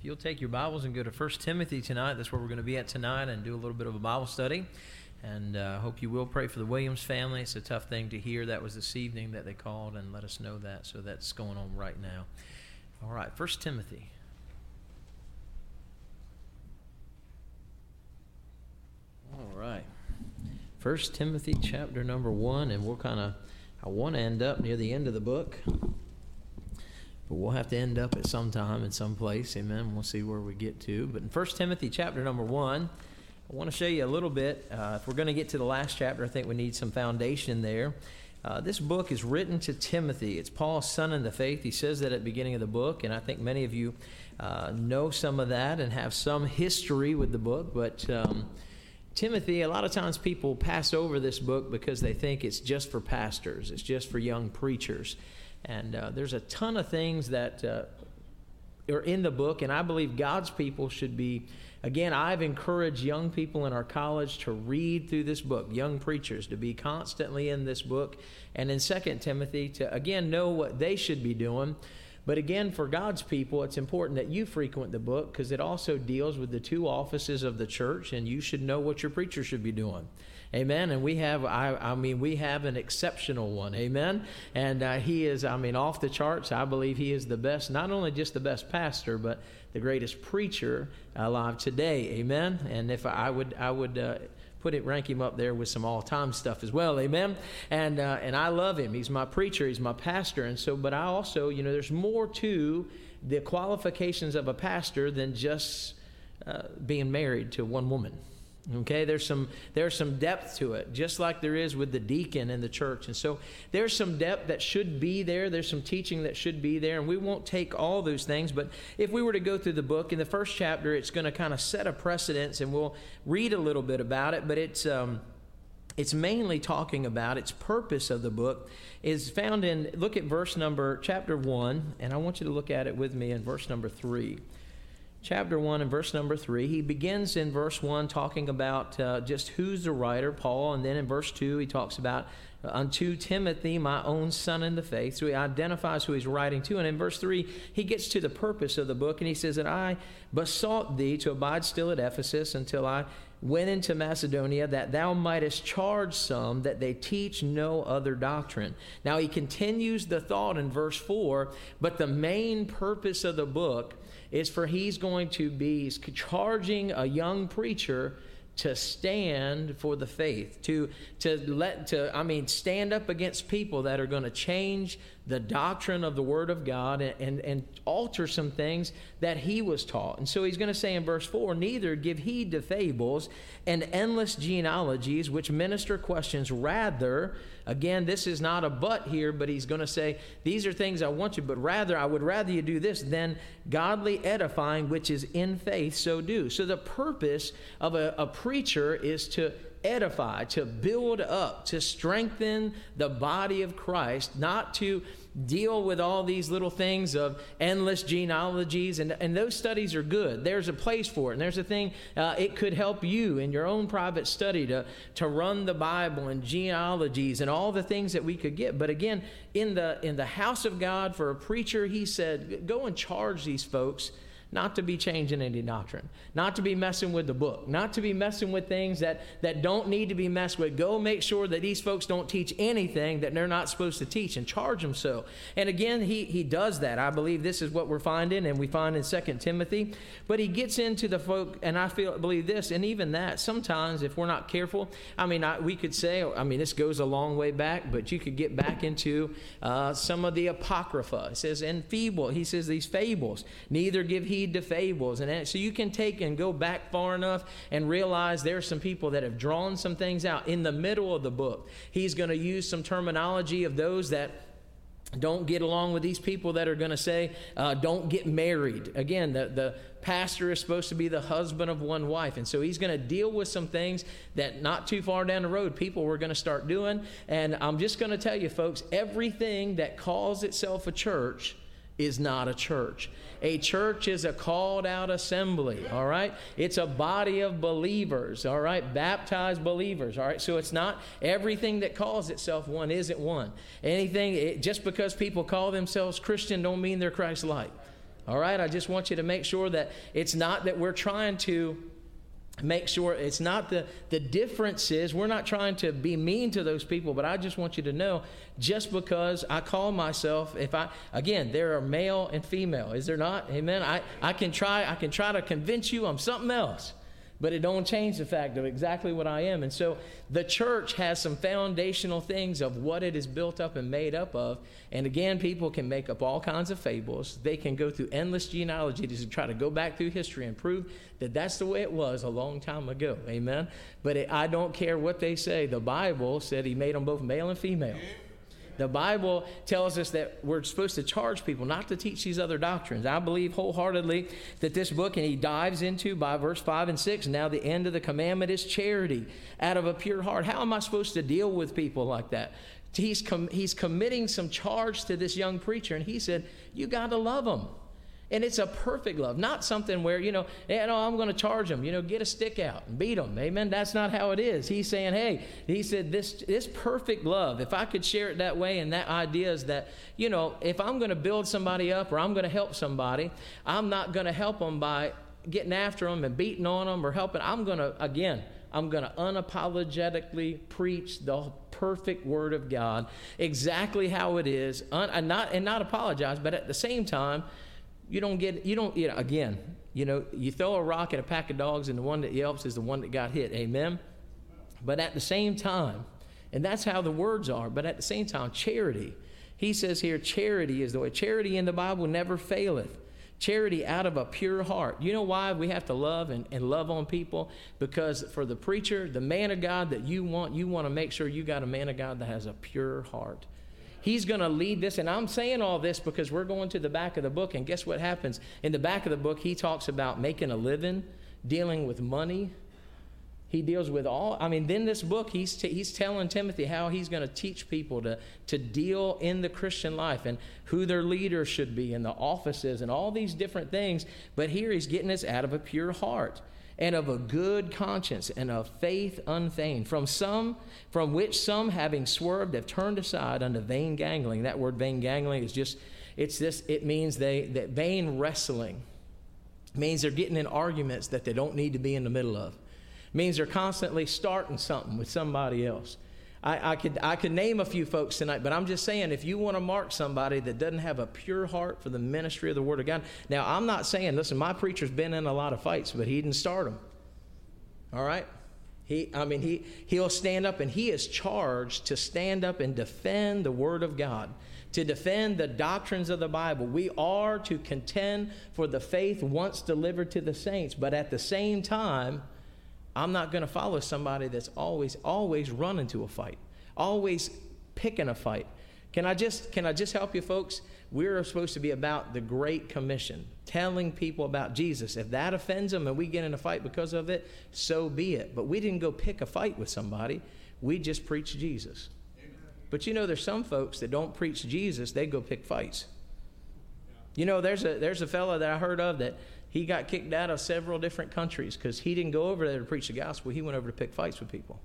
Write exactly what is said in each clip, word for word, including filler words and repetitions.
you'll take your Bibles and go to First Timothy tonight, that's where we're going to be at tonight, and do a little bit of a Bible study. And I uh, hope you will pray for the Williams family. It's a tough thing to hear. That was this evening that they called and let us know that. So that's going on right now. All right, First Timothy. All right. First Timothy chapter number one, and we'll kind of, I want to end up near the end of the book. But we'll have to end up at some time in some place. Amen. We'll see where we get to. But in First Timothy chapter number one, I want to show you a little bit. Uh, if we're going to get to the last chapter, I think we need some foundation there. Uh, this book is written to Timothy. It's Paul's son in the faith. He says that at the beginning of the book, and I think many of you uh, know some of that and have some history with the book. But um, Timothy, a lot of times people pass over this book because they think it's just for pastors. It's just for young preachers. And uh, there's a ton of things that uh, are in the book, and I believe God's people should be, again, I've encouraged young people in our college to read through this book, young preachers, to be constantly in this book, and in Second Timothy to, again, know what they should be doing. But again, for God's people, it's important that you frequent the book because it also deals with the two offices of the church, and you should know what your preacher should be doing. Amen. And we have, I, I mean, we have an exceptional one. Amen. And uh, he is, I mean, off the charts. I believe he is the best, not only just the best pastor, but the greatest preacher alive today. Amen. And if I would, I would uh, put it, rank him up there with some all-time stuff as well. Amen. And uh, and I love him. He's my preacher. He's my pastor. And so, but I also, you know, there's more to the qualifications of a pastor than just uh, being married to one woman. Okay, there's some there's some depth to it, just like there is with the deacon in the church. And so there's some depth that should be there. There's some teaching that should be there, and we won't take all those things. But if we were to go through the book, in the first chapter, it's going to kind of set a precedence, and we'll read a little bit about it. But it's um, it's mainly talking about its purpose of the book is found in, look at verse number, chapter one, and I want you to look at it with me in verse number three. Chapter one and verse number three, he begins in verse one talking about uh, just who's the writer, Paul, and then in verse two he talks about uh, unto Timothy, my own son in the faith. So he identifies who he's writing to, and in verse three he gets to the purpose of the book, and he says that I besought thee to abide still at Ephesus until I went into Macedonia, that thou mightest charge some that they teach no other doctrine. Now he continues the thought in verse four, but the main purpose of the book is for he's going to be charging a young preacher to stand for the faith, to to let to I mean stand up against people that are going to change the doctrine of the Word of God and, and, and alter some things that he was taught. And so he's going to say in verse four, neither give heed to fables and endless genealogies which minister questions. Rather, again, this is not a but here, but he's going to say, these are things I want you, but rather, I would rather you do this than godly edifying, which is in faith, so do. So the purpose of a, a preacher is to edify, to build up, to strengthen the body of Christ, not to deal with all these little things of endless genealogies, and, and those studies are good. There's a place for it, and there's a thing, uh, it could help you in your own private study to, to run the Bible and genealogies and all the things that we could get. But again, in the, in the house of God, for a preacher, he said, go and charge these folks not to be changing any doctrine, not to be messing with the book, not to be messing with things that, that don't need to be messed with. Go make sure that these folks don't teach anything that they're not supposed to teach, and charge them so. And again, he, he does that. I believe this is what we're finding, and we find in Second Timothy. But he gets into the folk, and I feel believe this, and even that, sometimes if we're not careful, I mean, I, we could say, I mean, this goes a long way back, but you could get back into uh, some of the Apocrypha. It says, and feeble, he says these fables, neither give heed to fables. And so you can take and go back far enough and realize there are some people that have drawn some things out. In the middle of the book, he's going to use some terminology of those that don't get along with these people that are going to say, uh, don't get married. Again, the, the pastor is supposed to be the husband of one wife. And so he's going to deal with some things that not too far down the road, people were going to start doing. And I'm just going to tell you, folks, everything that calls itself a church is not a church. A church is a called out assembly, all right? It's a body of believers, all right? Baptized believers, all right? So it's not everything that calls itself one isn't one. Anything, it, just because people call themselves Christian don't mean they're Christ-like. All right, I just want you to make sure that it's not that we're trying to make sure it's not the, the differences. We're not trying to be mean to those people, but I just want you to know, just because I call myself, if I, again, there are male and female, is there not? Amen. I, I can try, I can try to convince you I'm something else, but it don't change the fact of exactly what I am. And so the church has some foundational things of what it is built up and made up of. And again, people can make up all kinds of fables. They can go through endless genealogy to try to go back through history and prove that that's the way it was a long time ago. Amen. But it, I don't care what they say. The Bible said he made them both male and female. The Bible tells us that we're supposed to charge people not to teach these other doctrines. I believe wholeheartedly that this book, and he dives into by verse five and six, now the end of the commandment is charity out of a pure heart. How am I supposed to deal with people like that? He's, com- he's committing some charge to this young preacher, and he said, you got to love them. And it's a perfect love, not something where, you know, hey, no, I'm going to charge them, you know, get a stick out and beat them. Amen. That's not how it is. He's saying, hey, he said this, this perfect love, if I could share it that way, and that idea is that, you know, if I'm going to build somebody up or I'm going to help somebody, I'm not going to help them by getting after them and beating on them or helping. I'm going to, again, I'm going to unapologetically preach the perfect word of God, exactly how it is, un, and not and not apologize, but at the same time, You don't get, you don't, you know, again, you know, you throw a rock at a pack of dogs and the one that yelps is the one that got hit. Amen. But at the same time, and that's how the words are, but at the same time, charity. He says here, charity is the way. Charity in the Bible never faileth. Charity out of a pure heart. You know why we have to love and, and love on people? Because for the preacher, the man of God that you want, you want to make sure you got a man of God that has a pure heart. He's going to lead this, and I'm saying all this because we're going to the back of the book, and guess what happens? In the back of the book, he talks about making a living, dealing with money. He deals with all, I mean, then this book, he's t- he's telling Timothy how he's going to teach people to, to deal in the Christian life and who their leaders should be and the offices and all these different things. But here he's getting this out of a pure heart and of a good conscience and of faith unfeigned, from some, from which some, having swerved, have turned aside unto vain gangling. That word vain gangling is just, it's this, it means they, that vain wrestling. It means they're getting in arguments that they don't need to be in the middle of. It means they're constantly starting something with somebody else. I, I could I could name a few folks tonight, but I'm just saying, if you want to mark somebody that doesn't have a pure heart for the ministry of the Word of God. Now, I'm not saying, listen, my preacher's been in a lot of fights, but he didn't start them. All right? He, I mean, he, he'll stand up, and he is charged to stand up and defend the Word of God, to defend the doctrines of the Bible. We are to contend for the faith once delivered to the saints, but at the same time, I'm not going to follow somebody that's always, always running to a fight, always picking a fight. Can I just, can I just help you, folks? We're supposed to be about the Great Commission, telling people about Jesus. If that offends them and we get in a fight because of it, so be it. But we didn't go pick a fight with somebody. We just preach Jesus. Amen. But you know, there's some folks that don't preach Jesus. They go pick fights. You know, there's a there's a fellow that I heard of that he got kicked out of several different countries because he didn't go over there to preach the gospel. He went over to pick fights with people.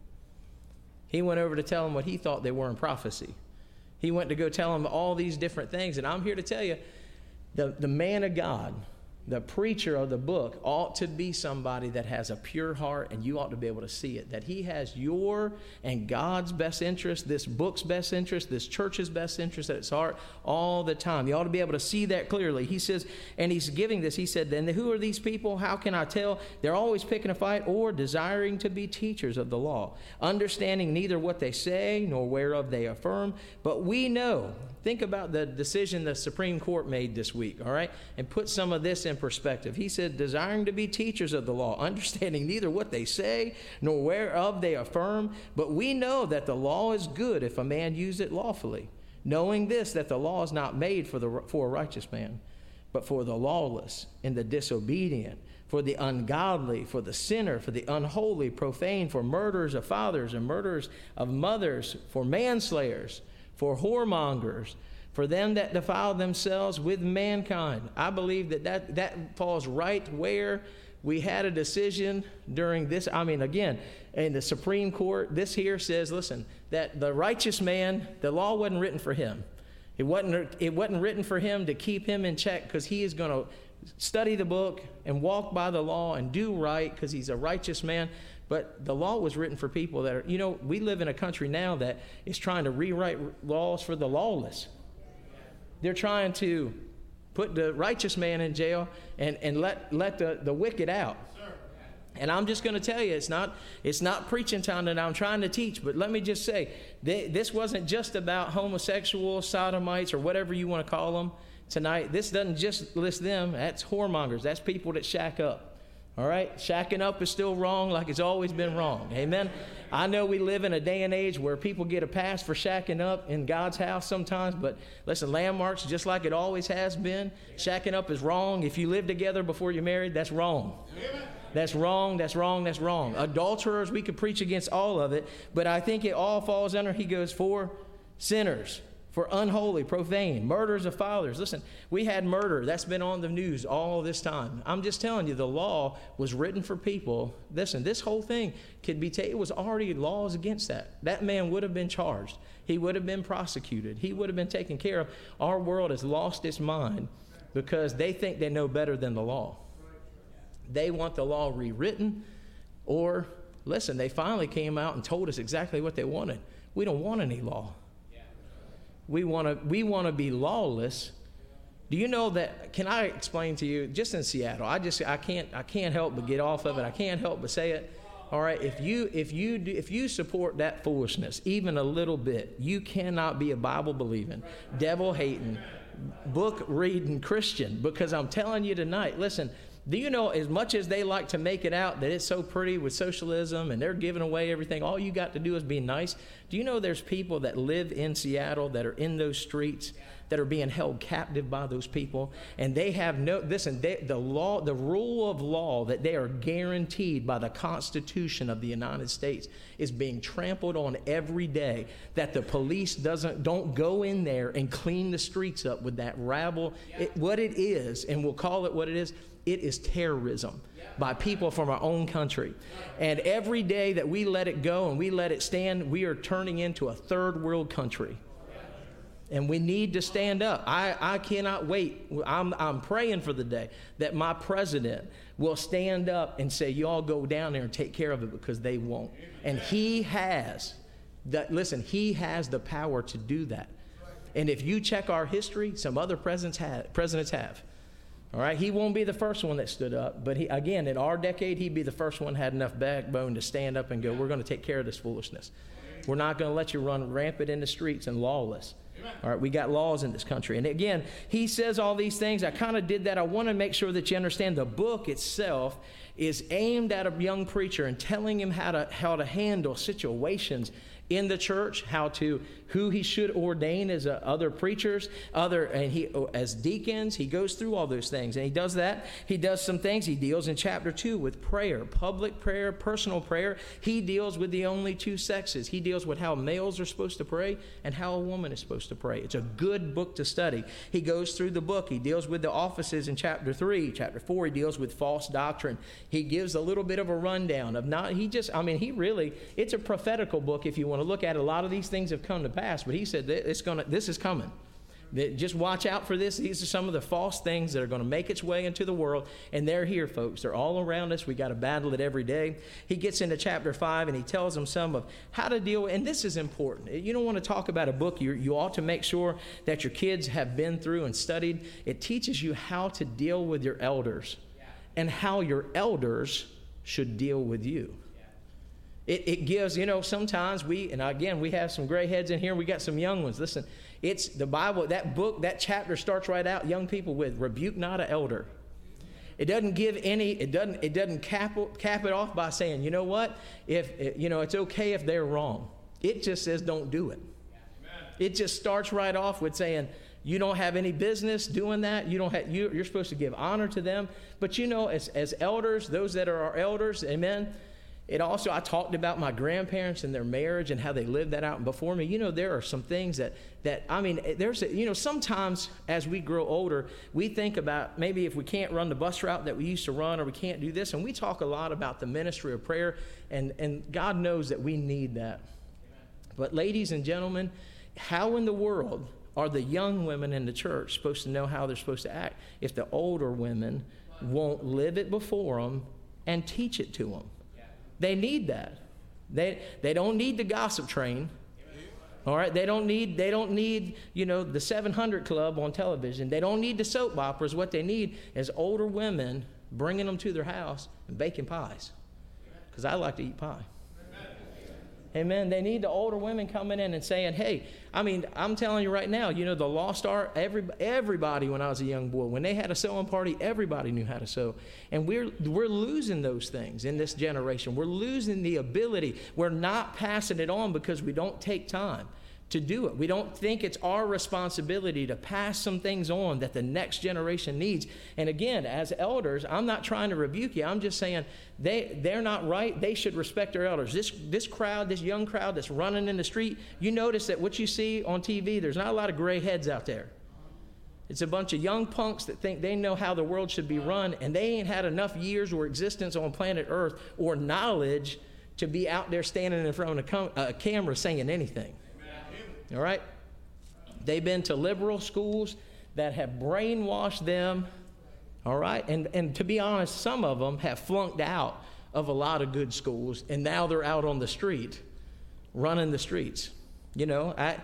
He went over to tell them what he thought they were in prophecy. He went to go tell them all these different things. And I'm here to tell you, the, the man of God, the preacher of the book, ought to be somebody that has a pure heart, and you ought to be able to see it, that he has your and God's best interest, this book's best interest, this church's best interest at its heart all the time. You ought to be able to see that clearly. He says, and he's giving this, he said, then who are these people? How can I tell? They're always picking a fight or desiring to be teachers of the law, understanding neither what they say nor whereof they affirm. But we know, think about the decision the Supreme Court made this week, all right? And put some of this in perspective. He said, desiring to be teachers of the law, understanding neither what they say nor whereof they affirm. But we know that the law is good if a man use it lawfully, knowing this, that the law is not made for the for a righteous man, but for the lawless and the disobedient, for the ungodly, for the sinner, for the unholy, profane, for murderers of fathers and murderers of mothers, for manslayers, for whoremongers, for them that defile themselves with mankind. I believe that that, that falls right where we had a decision during this. I mean, again, in the Supreme Court, this here says, listen, that the righteous man, the law wasn't written for him. It It wasn't, it wasn't written for him to keep him in check, because he is going to study the book and walk by the law and do right because he's a righteous man. But the law was written for people that are, you know, we live in a country now that is trying to rewrite laws for the lawless. They're trying to put the righteous man in jail and, and let, let the, the wicked out. And I'm just going to tell you, it's not it's not preaching time that I'm trying to teach, but let me just say, they, this wasn't just about homosexuals, sodomites, or whatever you want to call them tonight. This doesn't just list them. That's whoremongers. That's people that shack up. All right? Shacking up is still wrong, like it's always been wrong. Amen? I know we live in a day and age where people get a pass for shacking up in God's house sometimes, but listen, Landmarks, just like it always has been, shacking up is wrong. If you live together before you're married, that's wrong. Amen. That's wrong, that's wrong, that's wrong. Adulterers, we could preach against all of it, but I think it all falls under, he goes, for sinners, for unholy, profane, murderers of fathers. Listen, we had murder. That's been on the news all this time. I'm just telling you, the law was written for people. Listen, this whole thing could be taken. It was already laws against that. That man would have been charged. He would have been prosecuted. He would have been taken care of. Our world has lost its mind because they think they know better than the law. They want the law rewritten, or, listen, they finally came out and told us exactly what they wanted. We don't want any law. We want to we want to be lawless. Do you know that, can I explain to you, just in Seattle, I just, I can't, I can't help but get off of it. I can't help but say it. All right, if you, if you, do, if you support that foolishness, even a little bit, you cannot be a Bible-believing, devil-hating, book-reading Christian, because I'm telling you tonight, listen, do you know, as much as they like to make it out that it's so pretty with socialism and they're giving away everything, all you got to do is be nice. Do you know there's people that live in Seattle that are in those streets that are being held captive by those people, and they have no, listen, they, the law, the rule of law that they are guaranteed by the Constitution of the United States is being trampled on every day, that the police doesn't, don't go in there and clean the streets up with that rabble. It, what it is, and we'll call it what it is, it is terrorism by people from our own country. And every day that we let it go and we let it stand, we are turning into a third world country. And we need to stand up. I, I cannot wait. I'm, I'm praying for the day that my president will stand up and say, you all go down there and take care of it, because they won't. And he has, that. listen, he has the power to do that. And if you check our history, some other presidents have. Presidents have. All right, he won't be the first one that stood up, but he, again, in our decade, he'd be the first one had enough backbone to stand up and go, we're going to take care of this foolishness. We're not going to let you run rampant in the streets and lawless. All right, we got laws in this country. And again, he says all these things. I kind of did that. I want to make sure that you understand the book itself is aimed at a young preacher and telling him how to how to handle situations in the church, how to, who he should ordain as uh, other preachers, other, and he, as deacons. He goes through all those things, and he does that. He does some things. He deals in chapter two with prayer, public prayer, personal prayer. He deals with the only two sexes. He deals with how males are supposed to pray and how a woman is supposed to pray. It's a good book to study. He goes through the book. He deals with the offices in chapter three. Chapter four, he deals with false doctrine. He gives a little bit of a rundown of not, he just, I mean, he really, it's a prophetical book if you want to look at it. A lot of these things have come to pass, but he said that it's gonna, this is coming. That just watch out for this. These are some of the false things that are going to make its way into the world, and they're here, folks. They're all around us. We got to battle it every day. He gets into chapter five, and he tells them some of how to deal with, and this is important. You don't want to talk about a book. You, you ought to make sure that your kids have been through and studied. It teaches you how to deal with your elders and how your elders should deal with you. It, it gives, you know, sometimes we, and again, we have some gray heads in here. We got some young ones. Listen, it's the Bible, that book, that chapter starts right out, young people, with rebuke not an elder. It doesn't give any, it doesn't, it doesn't cap, cap it off by saying, you know what, if, you know, it's okay if they're wrong. It just says don't do it. Amen. It just starts right off with saying, you don't have any business doing that. You don't have, you, you're supposed to give honor to them. But you know, as, as elders, those that are our elders, amen, it also, I talked about my grandparents and their marriage and how they lived that out before me. You know, there are some things that, that I mean, there's, a, you know, sometimes as we grow older, we think about maybe if we can't run the bus route that we used to run, or we can't do this. And we talk a lot about the ministry of prayer, and, and God knows that we need that. Amen. But ladies and gentlemen, how in the world are the young women in the church supposed to know how they're supposed to act if the older women won't live it before them and teach it to them? They need that. They, they don't need the gossip train. All right, they don't need, they don't need, you know, the seven hundred Club on television. They don't need the soap operas. What they need is older women bringing them to their house and baking pies. Because I like to eat pie. Amen. They need the older women coming in and saying, hey, I mean, I'm telling you right now, you know, the lost art, every, everybody when I was a young boy, when they had a sewing party, everybody knew how to sew. And we're, we're losing those things in this generation. We're losing the ability. We're not passing it on because we don't take time to do it. We don't think it's our responsibility to pass some things on that the next generation needs. And again, as elders, I'm not trying to rebuke you. I'm just saying they, they're not right. They should respect their elders. This, this crowd, this young crowd that's running in the street, you notice that what you see on T V, there's not a lot of gray heads out there. It's a bunch of young punks that think they know how the world should be run, and they ain't had enough years or existence on planet Earth or knowledge to be out there standing in front of a, com- a camera saying anything. All right? They've been to liberal schools that have brainwashed them, all right? And, and to be honest, some of them have flunked out of a lot of good schools, and now they're out on the street, running the streets. You know, I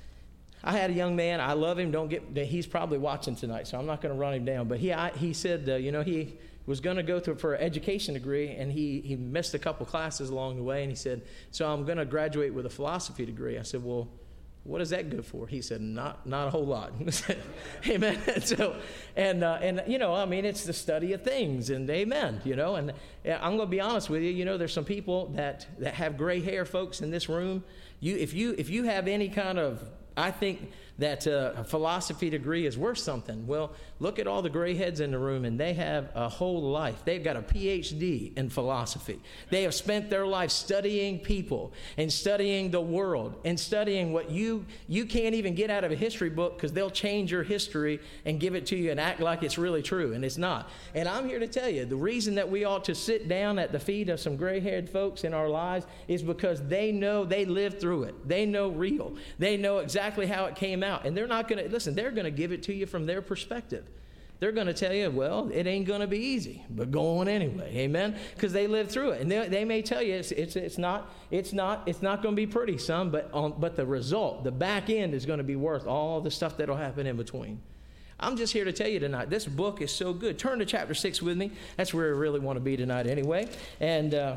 I had a young man, I love him, don't get, he's probably watching tonight, so I'm not going to run him down, but he I, he said, uh, you know, he was going to go through for an education degree, and he, he missed a couple classes along the way, and he said, so I'm going to graduate with a philosophy degree. I said, well, what is that good for? He said, not not a whole lot. Amen. So, and, uh, and you know, I mean, it's the study of things, and amen, you know. And I'm going to be honest with you, you know, there's some people that, that have gray hair, folks, in this room. You, if you if you have any kind of, I think that uh, a philosophy degree is worth something. Well, look at all the gray heads in the room, and they have a whole life. They've got a P H D in philosophy. They have spent their life studying people and studying the world and studying what you you can't even get out of a history book, because they'll change your history and give it to you and act like it's really true, and it's not. And I'm here to tell you, the reason that we ought to sit down at the feet of some gray-haired folks in our lives is because they know, they lived through it. They know real. They know exactly how it came out. And they're not going to, listen, they're going to give it to you from their perspective. They're going to tell you, well, it ain't going to be easy, but go on anyway. Amen? Because they lived through it. And they, they may tell you it's, it's, it's not, it's not, it's not going to be pretty, son, but, on, but the result, the back end is going to be worth all the stuff that'll happen in between. I'm just here to tell you tonight, this book is so good. Turn to chapter six with me. That's where I really want to be tonight anyway. And, uh,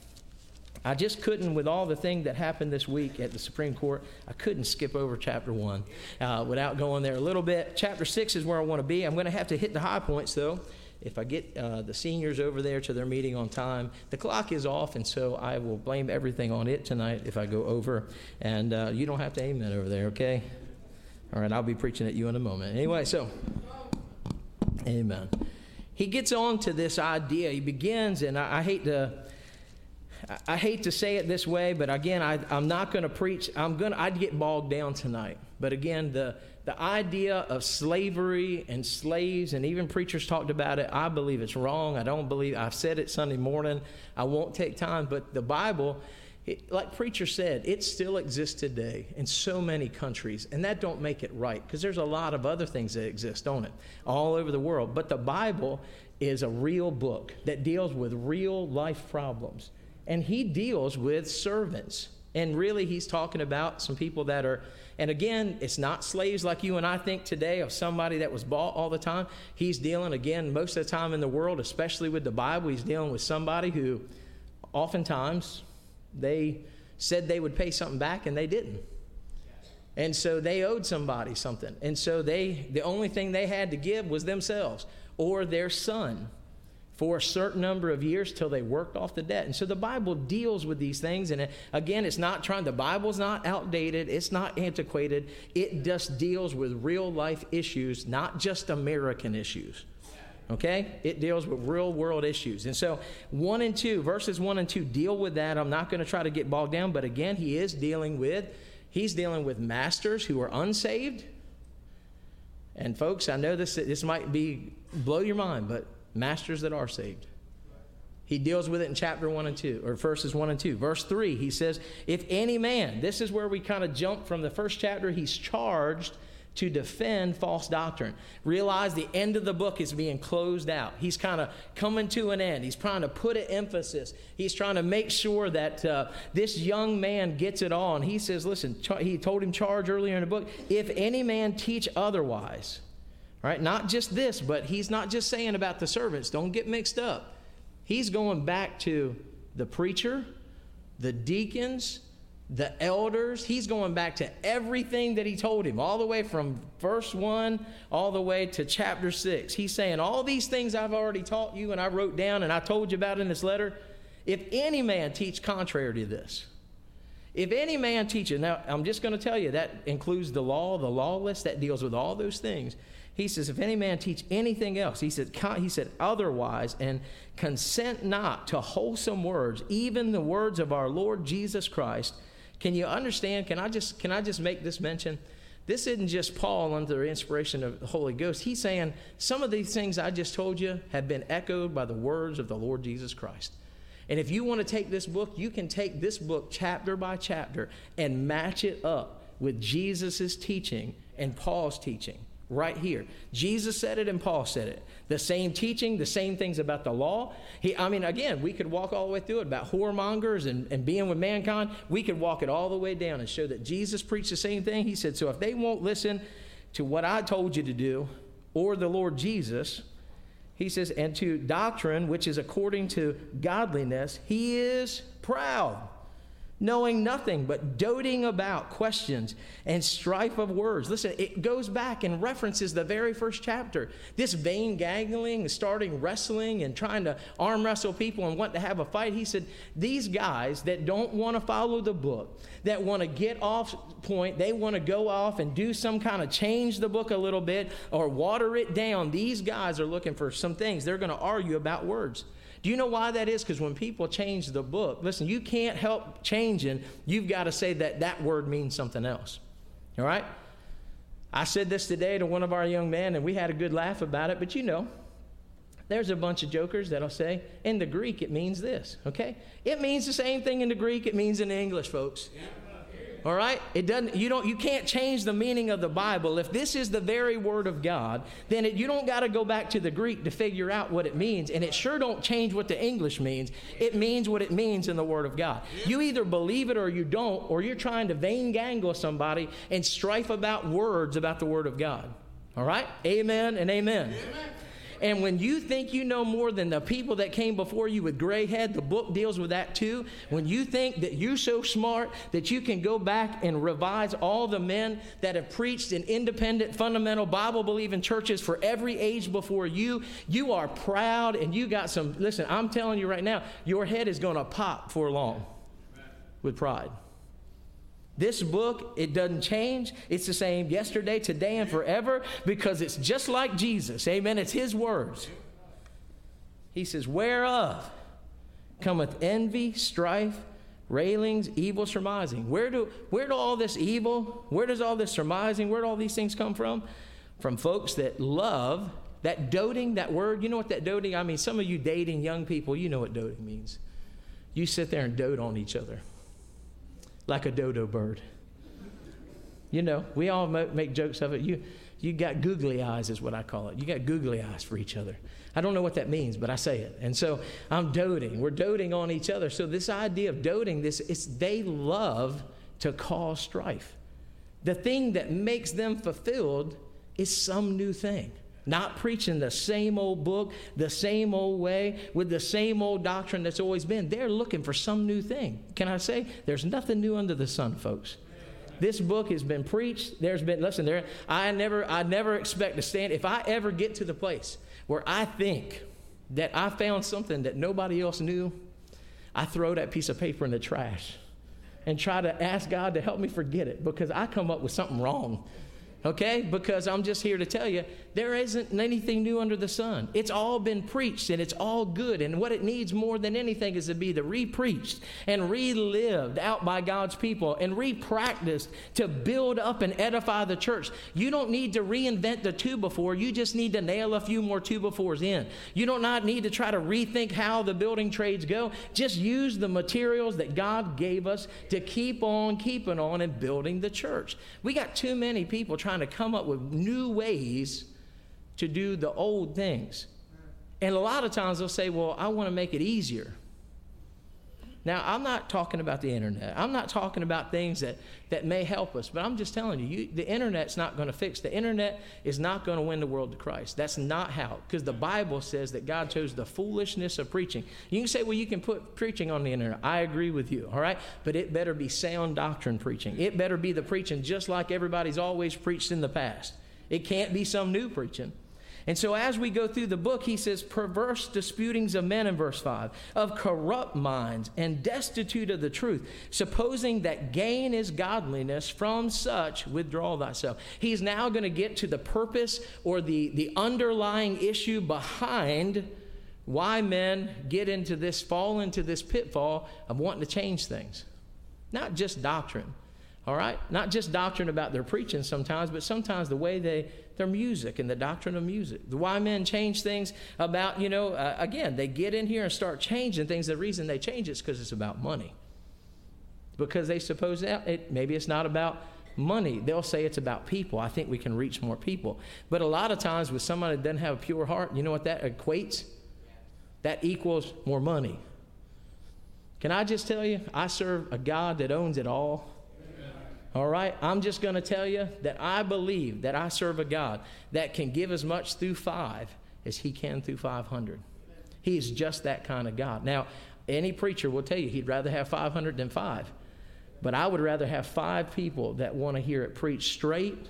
I just couldn't, with all the thing that happened this week at the Supreme Court, I couldn't skip over chapter one uh, without going there a little bit. Chapter six is where I want to be. I'm going to have to hit the high points, though, if I get uh, the seniors over there to their meeting on time. The clock is off, and so I will blame everything on it tonight if I go over. And uh, you don't have to amen over there, okay? All right, I'll be preaching at you in a moment. Anyway, so, amen. He gets on to this idea. He begins, and I, I hate to... I hate to say it this way, but again, I, I'm not going to preach. I'm going. I'd get bogged down tonight. But again, the the idea of slavery and slaves, and even preachers talked about it. I believe it's wrong. I don't believe. I've said it Sunday morning. I won't take time. But the Bible, it, like preacher said, it still exists today in so many countries, and that don't make it right, because there's a lot of other things that exist on it all over the world. But the Bible is a real book that deals with real life problems. And he deals with servants. And really, he's talking about some people that are, and again, it's not slaves like you and I think today of somebody that was bought all the time. He's dealing, again, most of the time in the world, especially with the Bible, he's dealing with somebody who oftentimes they said they would pay something back and they didn't. And so they owed somebody something. And so they, the only thing they had to give was themselves or their son, for a certain number of years till they worked off the debt. And so the Bible deals with these things. And again, it's not trying, the Bible's not outdated. It's not antiquated. It just deals with real life issues, not just American issues. Okay? It deals with real world issues. And so one and two, verses one and two deal with that. I'm not going to try to get bogged down, but again, he is dealing with, he's dealing with masters who are unsaved. And folks, I know this, this might be, blow your mind, but masters that are saved. He deals with it in chapter one and two, or verses one and two. Verse three, he says, if any man, this is where we kind of jump from the first chapter, he's charged to defend false doctrine. Realize the end of the book is being closed out. He's kind of coming to an end. He's trying to put an emphasis. He's trying to make sure that uh, this young man gets it all. And he says, listen, char- he told him charge earlier in the book, if any man teach otherwise, right? Not just this, but he's not just saying about the servants. Don't get mixed up. He's going back to the preacher, the deacons, the elders. He's going back to everything that he told him, all the way from verse one all the way to chapter six. He's saying all these things I've already taught you and I wrote down and I told you about in this letter. If any man teach contrary to this, if any man teaches, now I'm just going to tell you that includes the law, the lawless, that deals with all those things. He says, if any man teach anything else, he said, he said, otherwise, and consent not to wholesome words, even the words of our Lord Jesus Christ. Can you understand? Can I just can I just make this mention? This isn't just Paul under the inspiration of the Holy Ghost. He's saying some of these things I just told you have been echoed by the words of the Lord Jesus Christ. And if you want to take this book, you can take this book chapter by chapter and match it up with Jesus' teaching and Paul's teaching. Right here. Jesus said it and Paul said it. The same teaching, the same things about the law. He, I mean, again, we could walk all the way through it about whoremongers and, and being with mankind. We could walk it all the way down and show that Jesus preached the same thing. He said, so if they won't listen to what I told you to do or the Lord Jesus, he says, and to doctrine, which is according to godliness, he is proud, knowing nothing but doting about questions and strife of words. Listen, it goes back and references the very first chapter. This vain gangling, starting wrestling and trying to arm wrestle people and want to have a fight. He said, these guys that don't want to follow the book, that want to get off point, they want to go off and do some kind of change the book a little bit or water it down. These guys are looking for some things. They're going to argue about words. Do you know why that is? Because when people change the book, listen, you can't help changing. You've got to say that that word means something else. All right? I said this today to one of our young men, and we had a good laugh about it. But you know, there's a bunch of jokers that'll say, in the Greek, it means this. Okay? It means the same thing in the Greek it means in the English, folks. All right? It doesn't, you don't, you can't change the meaning of the Bible. If this is the very word of God, then it, you don't got to go back to the Greek to figure out what it means. And it sure don't change what the English means. It means what it means in the word of God. You either believe it or you don't, or you're trying to vain gangle somebody and strife about words about the word of God. All right? Amen and amen. Amen. And when you think you know more than the people that came before you with gray head, the book deals with that too. When you think that you're so smart that you can go back and revise all the men that have preached in independent, fundamental, Bible-believing churches for every age before you, you are proud and you got some, listen, I'm telling you right now, your head is going to pop for long with pride. This book, it doesn't change. It's the same yesterday, today, and forever because it's just like Jesus. Amen. It's his words. He says, whereof cometh envy, strife, railings, evil surmising. Where do, where do all this evil, where does all this surmising, where do all these things come from? From folks that love, that doting, that word. You know what that doting, I mean, some of you dating young people, you know what doting means. You sit there and dote on each other. Like a dodo bird. You know, we all make jokes of it. You you got googly eyes is what I call it. You got googly eyes for each other. I don't know what that means, but I say it. And so I'm doting. We're doting on each other. So this idea of doting, this it's they love to cause strife. The thing that makes them fulfilled is some new thing. Not preaching the same old book, the same old way, with the same old doctrine that's always been. They're looking for some new thing. Can I say? There's nothing new under the sun, folks. This book has been preached. There's been, listen, there. I never, I never expect to stand. If I ever get to the place where I think that I found something that nobody else knew, I throw that piece of paper in the trash and try to ask God to help me forget it because I come up with something wrong. Okay? Because I'm just here to tell you, there isn't anything new under the sun. It's all been preached and it's all good. And what it needs more than anything is to be the re-preached and relived out by God's people and re-practiced to build up and edify the church. You don't need to reinvent the two-before. You just need to nail a few more two-befores in. You don't not need to try to rethink how the building trades go. Just use the materials that God gave us to keep on keeping on and building the church. We got too many people trying trying to come up with new ways to do the old things. And a lot of times they'll say, well, I want to make it easier. Now, I'm not talking about the internet. I'm not talking about things that, that may help us, but I'm just telling you, you the internet's not going to fix. The internet is not going to win the world to Christ. That's not how, because the Bible says that God chose the foolishness of preaching. You can say, well, you can put preaching on the internet. I agree with you, all right? But it better be sound doctrine preaching. It better be the preaching just like everybody's always preached in the past. It can't be some new preaching. And so as we go through the book, he says, perverse disputings of men in verse five, of corrupt minds and destitute of the truth, supposing that gain is godliness, from such withdraw thyself. He's now going to get to the purpose or the, the underlying issue behind why men get into this, fall into this pitfall of wanting to change things. Not just doctrine, all right? Not just doctrine about their preaching sometimes, but sometimes the way they, their music and the doctrine of music. Why men change things about, you know, uh, again, they get in here and start changing things. The reason they change it is because it's about money. Because they suppose that it, maybe it's not about money. They'll say it's about people. I think we can reach more people. But a lot of times with somebody that doesn't have a pure heart, you know what that equates? That equals more money. Can I just tell you, I serve a God that owns it all. All right, I'm just going to tell you that I believe that I serve a God that can give as much through five as he can through five hundred. He's just that kind of God. Now, any preacher will tell you he'd rather have five hundred than five. But I would rather have five people that want to hear it preached straight,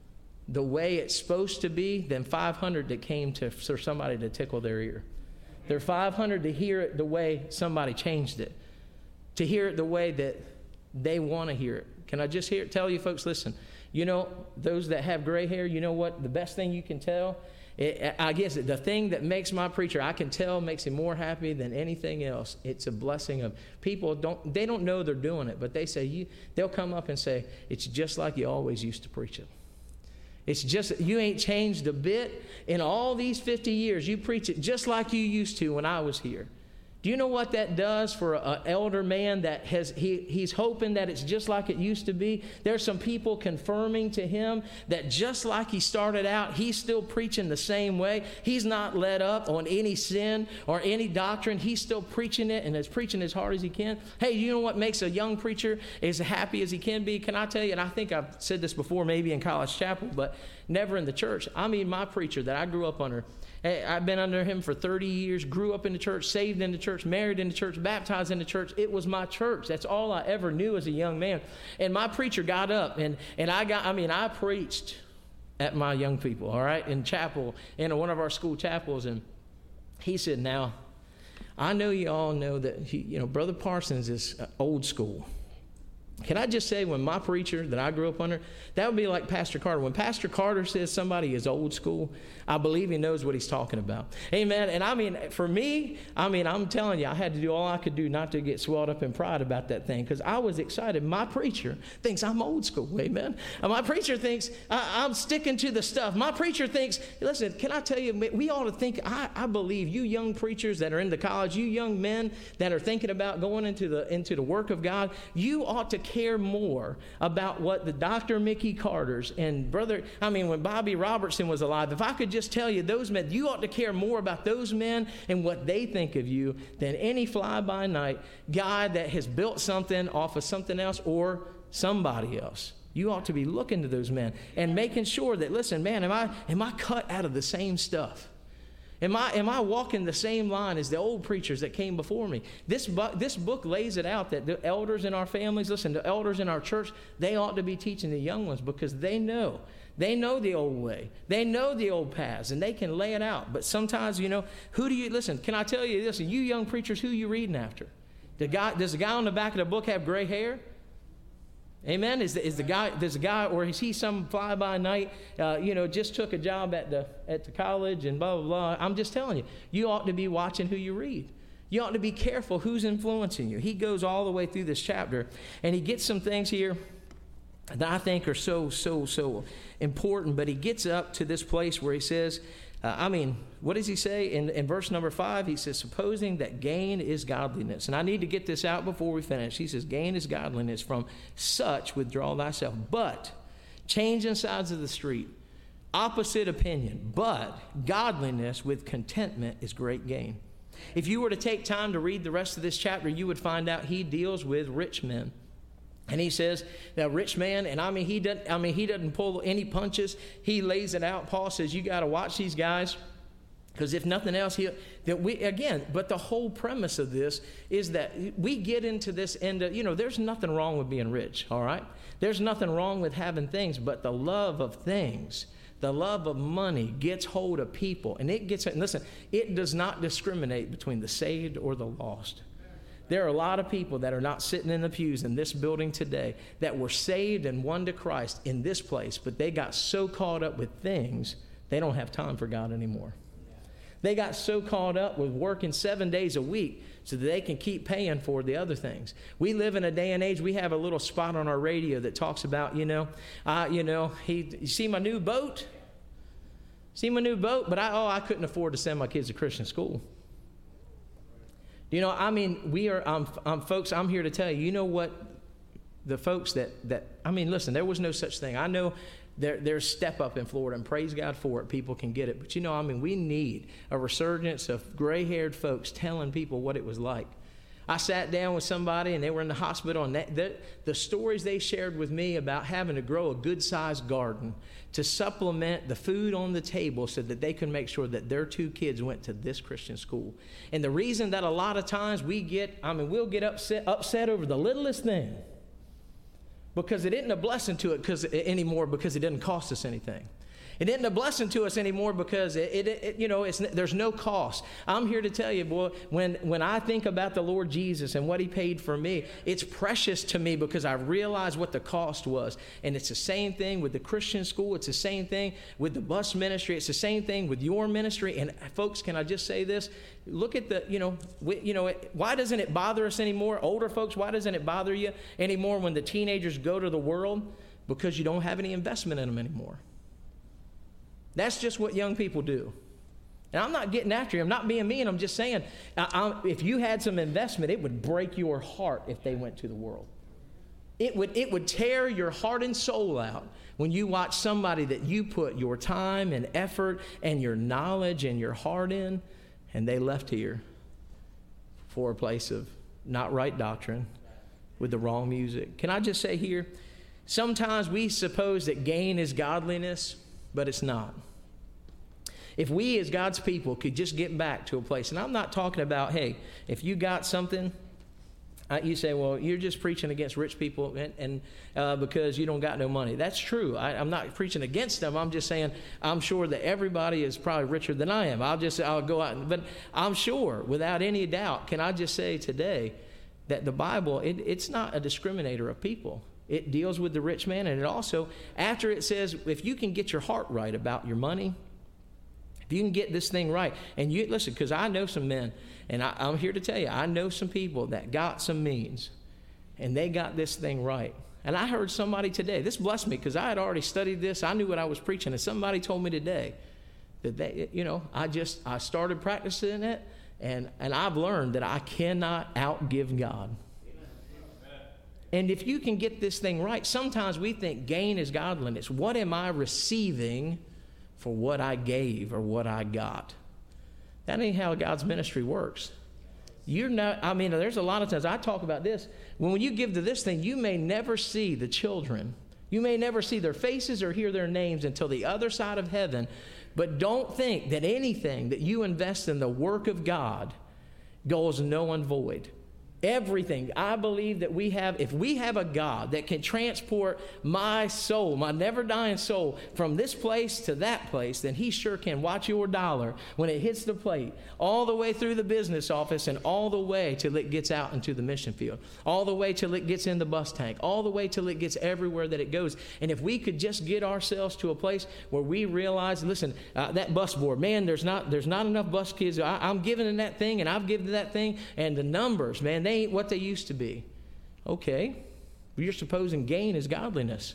the way it's supposed to be, than five hundred that came to for somebody to tickle their ear. There are five hundred to hear it the way somebody changed it, to hear it the way that they want to hear it. Can I just hear, tell you folks, listen, you know, those that have gray hair, you know what? The best thing you can tell, it, I guess the thing that makes my preacher, I can tell, makes him more happy than anything else. It's a blessing of people, don't they don't know they're doing it, but they say, you, they'll come up and say, it's just like you always used to preach it. It's just, you ain't changed a bit. In all these fifty years, you preach it just like you used to when I was here. Do you know what that does for an elder man that has, he, he's hoping that it's just like it used to be? There's some people confirming to him that just like he started out, he's still preaching the same way. He's not let up on any sin or any doctrine. He's still preaching it and is preaching as hard as he can. Hey, you know what makes a young preacher as happy as he can be? Can I tell you, and I think I've said this before maybe in College Chapel, but never in the church. I mean, my preacher that I grew up under, I've been under him for thirty years, grew up in the church, saved in the church, married in the church, baptized in the church. It was my church. That's all I ever knew as a young man. And my preacher got up, and, and I got, I mean, I preached at my young people, all right, in chapel, in one of our school chapels. And he said, now, I know you all know that, he, you know, Brother Parsons is old school. Can I just say, when my preacher that I grew up under, that would be like Pastor Carter. When Pastor Carter says somebody is old school, I believe he knows what he's talking about. Amen. And I mean, for me, I mean, I'm telling you, I had to do all I could do not to get swelled up in pride about that thing, because I was excited. My preacher thinks I'm old school. Amen. And my preacher thinks I, I'm sticking to the stuff. My preacher thinks, listen, can I tell you, we ought to think, I, I believe you young preachers that are in the college, you young men that are thinking about going into the, into the work of God, you ought to care more about what the Doctor Mickey Carters and brother, I mean, when Bobby Robertson was alive, if I could just tell you those men, you ought to care more about those men and what they think of you than any fly-by-night guy that has built something off of something else or somebody else. You ought to be looking to those men and making sure that, listen, man, am I, am I cut out of the same stuff? Am I, am I walking the same line as the old preachers that came before me? This, bu- this book lays it out that the elders in our families, listen, the elders in our church, they ought to be teaching the young ones, because they know. They know the old way. They know the old paths, and they can lay it out. But sometimes, you know, who do you, listen, can I tell you this? You young preachers, who are you reading after? The guy, does the guy on the back of the book have gray hair? Amen. Is the, is the guy, there's a guy, or is he some fly-by-night, uh, you know, just took a job at the at the college and blah, blah, blah. I'm just telling you, you ought to be watching who you read. You ought to be careful who's influencing you. He goes all the way through this chapter, and he gets some things here that I think are so, so, so important. But he gets up to this place where he says, Uh, I mean, what does he say? In, in verse number five, he says, supposing that gain is godliness. And I need to get this out before we finish. He says, gain is godliness, from such withdraw thyself. But changing sides of the street, opposite opinion, but godliness with contentment is great gain. If you were to take time to read the rest of this chapter, you would find out he deals with rich men. And he says that rich man, and I mean he doesn't I mean he doesn't pull any punches. He lays it out. Paul says you got to watch these guys, because if nothing else, he that we again, but the whole premise of this is that we get into this end of, you know, there's nothing wrong with being rich, all right? There's nothing wrong with having things, but the love of things, the love of money gets hold of people, and it gets, and listen, it does not discriminate between the saved or the lost. There are a lot of people that are not sitting in the pews in this building today that were saved and won to Christ in this place, but they got so caught up with things, they don't have time for God anymore. They got so caught up with working seven days a week so that they can keep paying for the other things. We live in a day and age, we have a little spot on our radio that talks about, you know, uh, you know, he, you see my new boat? See my new boat? But I, oh, I couldn't afford to send my kids to Christian school. You know, I mean, we are, um, um, folks, I'm here to tell you, you know what, the folks that, that, I mean, listen, there was no such thing. I know there, there's Step Up in Florida, and praise God for it. People can get it. But, you know, I mean, we need a resurgence of gray-haired folks telling people what it was like. I sat down with somebody, and they were in the hospital, and that, the, the stories they shared with me about having to grow a good-sized garden to supplement the food on the table so that they could make sure that their two kids went to this Christian school. And the reason that a lot of times we get, I mean, we'll get upset, upset over the littlest thing because it isn't a blessing to it because anymore because it doesn't cost us anything. It isn't a blessing to us anymore because it, it, it you know, it's, there's no cost. I'm here to tell you, boy, when, when I think about the Lord Jesus and what he paid for me, it's precious to me because I realize what the cost was. And it's the same thing with the Christian school. It's the same thing with the bus ministry. It's the same thing with your ministry. And folks, can I just say this? Look at the, you know, we, you know, it, why doesn't it bother us anymore? Older folks, why doesn't it bother you anymore when the teenagers go to the world? Because you don't have any investment in them anymore. That's just what young people do. And I'm not getting after you. I'm not being mean. I'm just saying, I, I, if you had some investment, it would break your heart if they went to the world. It would, it would tear your heart and soul out when you watch somebody that you put your time and effort and your knowledge and your heart in, and they left here for a place of not right doctrine with the wrong music. Can I just say here, sometimes we suppose that gain is godliness, but it's not. If we as God's people could just get back to a place, and I'm not talking about, hey, if you got something, uh, you say, well, you're just preaching against rich people and, and uh, because you don't got no money. That's true. I, I'm not preaching against them. I'm just saying I'm sure that everybody is probably richer than I am. I'll just, I'll go out, and, but I'm sure, without any doubt, can I just say today that the Bible, it, it's not a discriminator of people. It deals with the rich man, and it also, after it says, if you can get your heart right about your money, if you can get this thing right, and you, listen, because I know some men, and I, I'm here to tell you, I know some people that got some means, and they got this thing right. And I heard somebody today, this blessed me, because I had already studied this, I knew what I was preaching, and somebody told me today that they, you know, I just, I started practicing it, and, and I've learned that I cannot outgive God. And if you can get this thing right, sometimes we think gain is godliness. What am I receiving for what I gave or what I got? That ain't how God's ministry works. You're not, I mean, there's a lot of times I talk about this. When you give to this thing, you may never see the children. You may never see their faces or hear their names until the other side of heaven. But don't think that anything that you invest in the work of God goes no void. Everything. I believe that we have, if we have a God that can transport my soul, my never-dying soul, from this place to that place, then he sure can watch your dollar when it hits the plate, all the way through the business office and all the way till it gets out into the mission field, all the way till it gets in the bus tank, all the way till it gets everywhere that it goes. And if we could just get ourselves to a place where we realize, listen, uh, that bus board, man, there's not there's not enough bus kids. I, I'm giving in that thing, and I've given to that thing, and the numbers, man, they ain't what they used to be. Okay, you're supposing gain is godliness.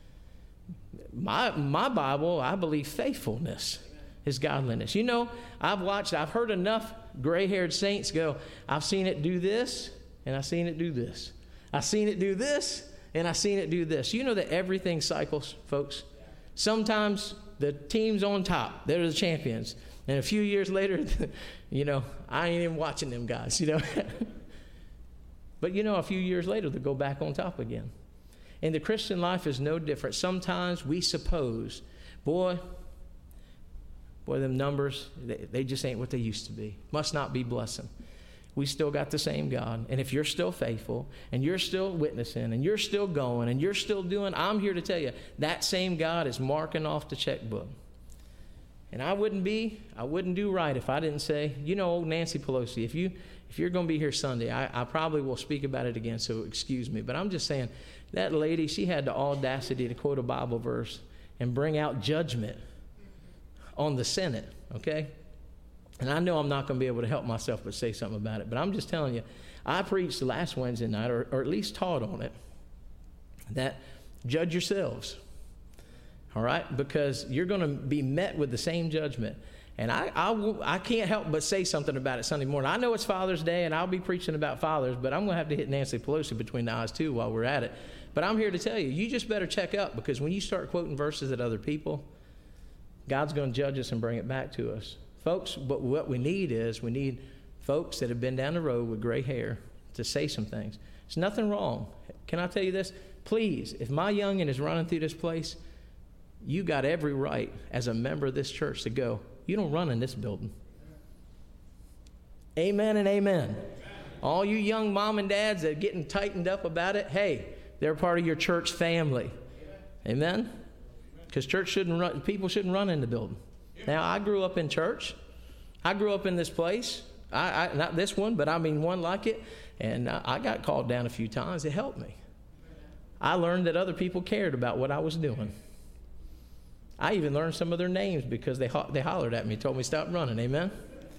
My my Bible, I believe faithfulness is godliness. You know, I've watched, I've heard enough gray-haired saints go, I've seen it do this, and I've seen it do this. I've seen it do this, and I seen it do this. You know that everything cycles, folks? Sometimes the team's on top. They're the champions. And a few years later, you know, I ain't even watching them guys, you know. But, you know, a few years later, they'll go back on top again. And the Christian life is no different. Sometimes we suppose, boy, boy, them numbers, they, they just ain't what they used to be. Must not be blessing. We still got the same God. And if you're still faithful, and you're still witnessing, and you're still going, and you're still doing, I'm here to tell you, that same God is marking off the checkbook. And I wouldn't be, I wouldn't do right if I didn't say, you know, old Nancy Pelosi, if, you, if you're going to be here Sunday, I, I probably will speak about it again, so excuse me. But I'm just saying, that lady, she had the audacity to quote a Bible verse and bring out judgment on the Senate, okay? And I know I'm not going to be able to help myself but say something about it. But I'm just telling you, I preached last Wednesday night, or, or at least taught on it, that judge yourselves. All right? Because you're going to be met with the same judgment. And I, I, will, I can't help but say something about it Sunday morning. I know it's Father's Day, and I'll be preaching about fathers, but I'm going to have to hit Nancy Pelosi between the eyes, too, while we're at it. But I'm here to tell you, you just better check up, because when you start quoting verses at other people, God's going to judge us and bring it back to us. Folks, but what we need is we need folks that have been down the road with gray hair to say some things. There's nothing wrong. Can I tell you this? Please, if my youngin' is running through this place, you got every right as a member of this church to go, you don't run in this building. Amen and amen. Amen. All you young mom and dads that are getting tightened up about it, hey, they're part of your church family. Amen? Because church shouldn't run, people shouldn't run in the building. Now, I grew up in church. I grew up in this place. I, I not this one, but I mean one like it. And I, I got called down a few times. It helped me. I learned that other people cared about what I was doing. I even learned some of their names because they ho- they hollered at me, told me stop running. Amen?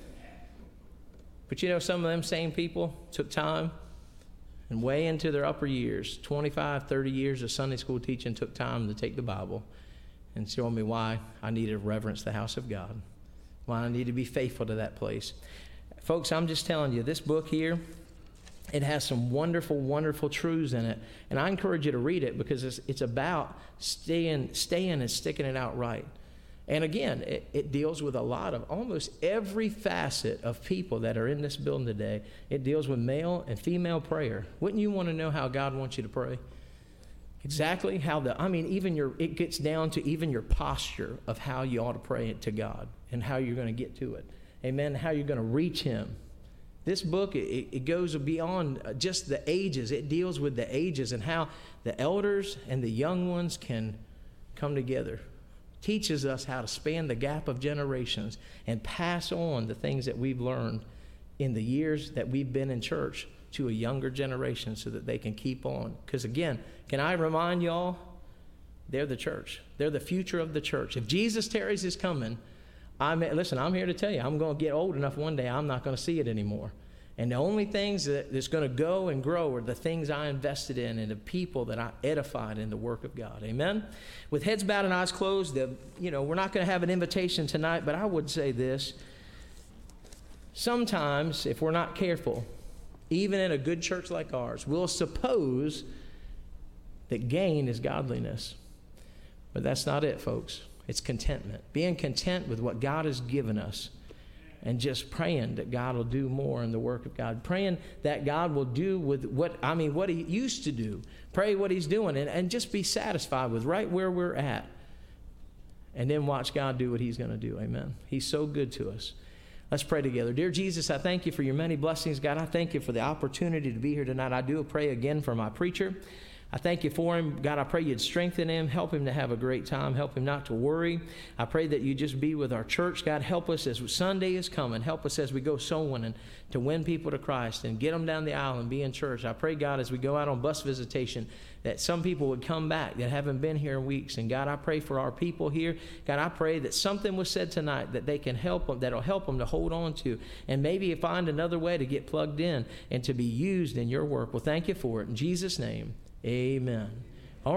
But you know, some of them same people took time and way into their upper years, twenty-five, thirty years of Sunday school teaching, took time to take the Bible and show me why I need to reverence the house of God, why I need to be faithful to that place. Folks, I'm just telling you, this book here, it has some wonderful, wonderful truths in it. And I encourage you to read it because it's, it's about staying, staying and sticking it out right. And again, it, it deals with a lot of, almost every facet of people that are in this building today. It deals with male and female prayer. Wouldn't you want to know how God wants you to pray? Exactly how the, I mean, even your, it gets down to even your posture of how you ought to pray it to God and how you're going to get to it. Amen. How you're going to reach Him. This book, it, it goes beyond just the ages. It deals with the ages and how the elders and the young ones can come together. Teaches us how to span the gap of generations and pass on the things that we've learned in the years that we've been in church to a younger generation so that they can keep on. Because again, can I remind y'all, they're the church. They're the future of the church. If Jesus tarries his coming, I'm, listen, I'm here to tell you, I'm going to get old enough one day, I'm not going to see it anymore. And the only things that, that's going to go and grow are the things I invested in and the people that I edified in the work of God. Amen? With heads bowed and eyes closed, the, you know, we're not going to have an invitation tonight, but I would say this. Sometimes, if we're not careful, even in a good church like ours, we'll suppose that gain is godliness. But that's not it, folks. It's contentment. Being content with what God has given us. And just praying that God will do more in the work of God. Praying that God will do with what, I mean, what He used to do. Pray what He's doing and, and just be satisfied with right where we're at. And then watch God do what He's going to do. Amen. He's so good to us. Let's pray together. Dear Jesus, I thank You for Your many blessings. God, I thank You for the opportunity to be here tonight. I do pray again for my preacher. I thank You for him. God, I pray You'd strengthen him, help him to have a great time, help him not to worry. I pray that You just be with our church. God, help us as Sunday is coming. Help us as we go sowing and to win people to Christ and get them down the aisle and be in church. I pray, God, as we go out on bus visitation, that some people would come back that haven't been here in weeks. And God, I pray for our people here. God, I pray that something was said tonight that they can help them, that'll help them to hold on to, and maybe find another way to get plugged in and to be used in Your work. Well, thank You for it. In Jesus' name, amen.